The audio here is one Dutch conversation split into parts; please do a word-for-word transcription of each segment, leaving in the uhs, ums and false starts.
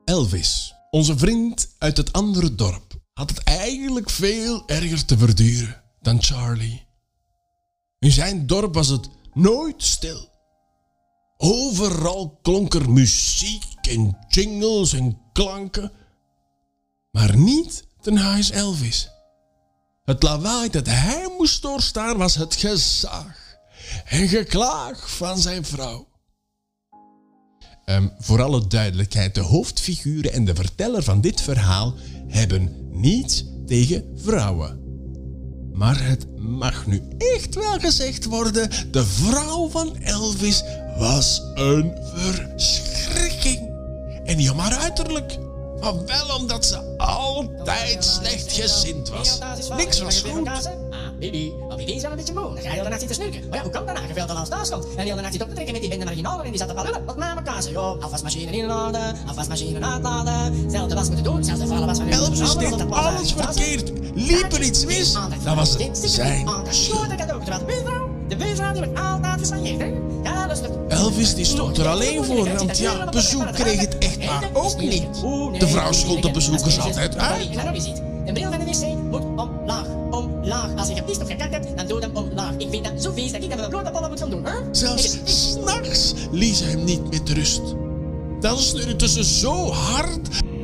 Elvis, onze vriend uit het andere dorp, had het eigenlijk veel erger te verduren dan Charlie. In zijn dorp was het nooit stil. Overal klonk er muziek en jingles en klanken, maar niet ten huis Elvis. Het lawaai dat hij moest doorstaan was het gezaag en geklaag van zijn vrouw. Um, voor alle duidelijkheid, de hoofdfiguren en de verteller van dit verhaal hebben niets tegen vrouwen. Maar het mag nu echt wel gezegd worden, de vrouw van Elvis was een verschrikking. En niet om haar uiterlijk, maar wel omdat ze altijd slechtgezind was. Niks was goed. Ah, baby, want die is wel een beetje moe. Dan ga je heel de nacht zitten snurken. Maar ja, hoe kan dat nou? Je veel te laat thuis komt. En heel de nacht zit op te trekken met die bende marginaler en die zat te vallen. Wat na elkaar zeg, joh. Afwasmachine in orde, afwasmachine uitladen. Zelf de was moeten doen, zelfs de vallen was van u. Elvis deed alles verkeerd. Liep er iets mis, dan was het zijn schuld. De buurvrouw die wordt altijd gesoigneerd, hè? Ja, dat is het. Elvis die stond er alleen voor, want ja, bezoek kreeg het echtpaar ook niet. De vrouw schold de bezoekers altijd uit. De bril van de wc moet omlaag, omlaag. Als je gepist of gekakt hebt, dan doe hem omlaag. Ik vind dat zo vies dat ik dat met mijn blote pollen moet gaan doen, hè? Zelfs 's nachts liet ze hem niet met rust. Dan snurkte ze zo hard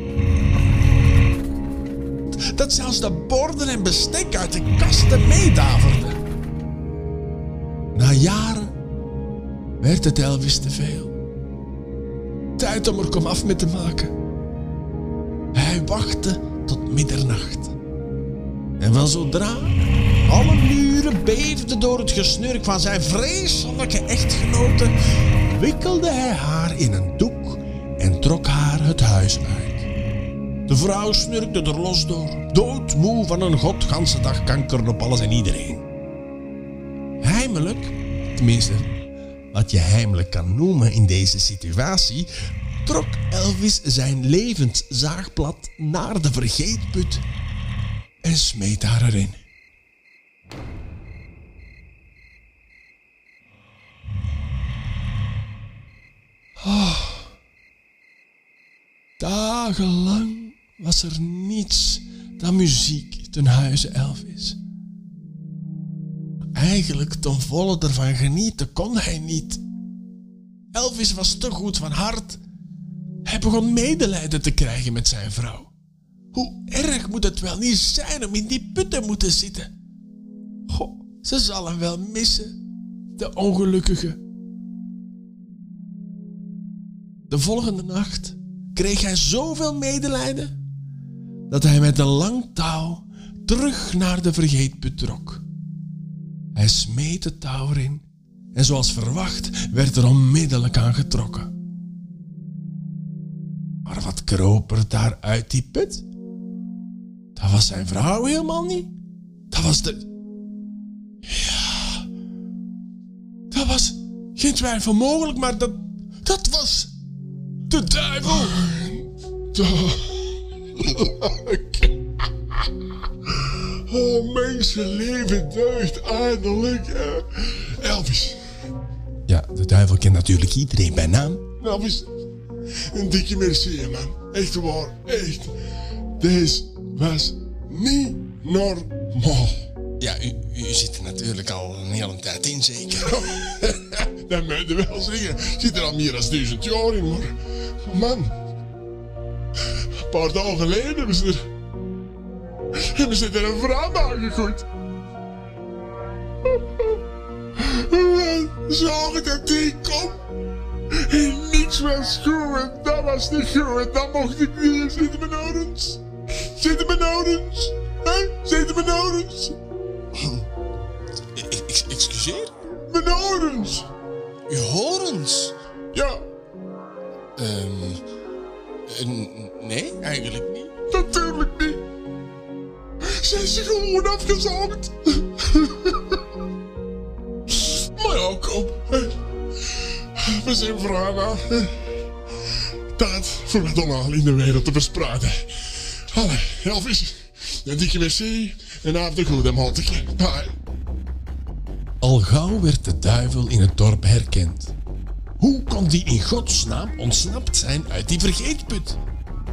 dat zelfs de borden en bestek uit de kasten meedaverden. Na jaren werd het Elvis te veel. Tijd om er komaf mee te maken. Hij wachtte tot middernacht. En van zodra alle muren beefden door het gesnurk van zijn vreselijke echtgenote, wikkelde hij haar in een doek en trok haar het huis uit. De vrouw snurkte er los door, doodmoe van een godganse dag kankeren op alles en iedereen. Heimelijk, tenminste wat je heimelijk kan noemen in deze situatie, trok Elvis zijn levenszaagblad naar de vergeetput en smeet haar erin. Oh. Dagenlang was er niets dan muziek ten huize Elvis. Eigenlijk ten volle ervan genieten kon hij niet. Elvis was te goed van hart. Hij begon medelijden te krijgen met zijn vrouw. Hoe erg moet het wel niet zijn om in die put te moeten zitten? Goh, ze zal hem wel missen, de ongelukkige. De volgende nacht kreeg hij zoveel medelijden dat hij met een lang touw terug naar de vergeetput trok. Hij smeet het touw erin en zoals verwacht werd er onmiddellijk aan getrokken. Maar wat kroop er daar uit die put? Dat was zijn vrouw helemaal niet. Dat was de... Ja... Dat was geen twijfel mogelijk, maar dat... Dat was... De duivel! Oh, mensenleven deugt eindelijk. Elvis. Ja, de duivel kent natuurlijk iedereen bij naam. Elvis, een dikke merci, man. Echt waar, echt. Deze was niet normaal. Ja, u, u zit er natuurlijk al een hele tijd in, zeker? Dat moet je wel zeggen. Ik zit er al meer dan duizend jaar in, maar... Man. Een paar dagen geleden hebben ze er... Hebben ze er een vrouw aangegooid. Zorg dat die komt. En niks was goed en dat was niet goed. En dan mocht ik niet. Zitten mijn horens. Zitten mijn horens. Hé? Zitten mijn horens. Excuseer? Mijn horens. Uw horens? Ja. Ehm... Um, nee, eigenlijk niet. Natuurlijk niet. Zijn ze gewoon afgezaagd. Maar ja, kom. We zijn vrouwen. Tijd voor wat allemaal in de wereld te verspreiden. Allee, Elvis. Een dikke merci. En af de goede mannetje. Bye. Al gauw werd de duivel in het dorp herkend. Hoe kon die in godsnaam ontsnapt zijn uit die vergeetput?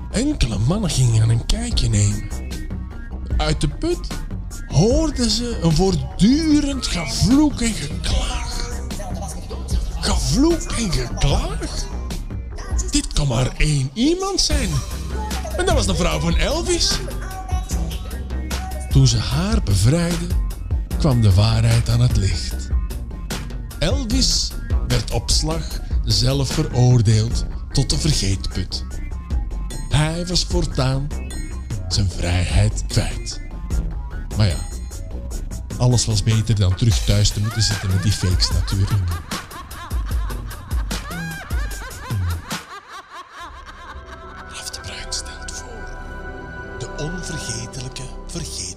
Enkele mannen gingen een kijkje nemen. Uit de put hoorden ze een voortdurend gevloek en geklaag. Gevloek en geklaag? Dit kan maar één iemand zijn. En dat was de vrouw van Elvis. Toen ze haar bevrijdde, kwam de waarheid aan het licht. Elvis werd op slag zelf veroordeeld tot de vergeetput. Hij was voortaan zijn vrijheid kwijt. Maar ja, alles was beter dan terug thuis te moeten zitten met die fakes natuurlijk. Raf de Bruin stelt voor de onvergetelijke vergeten.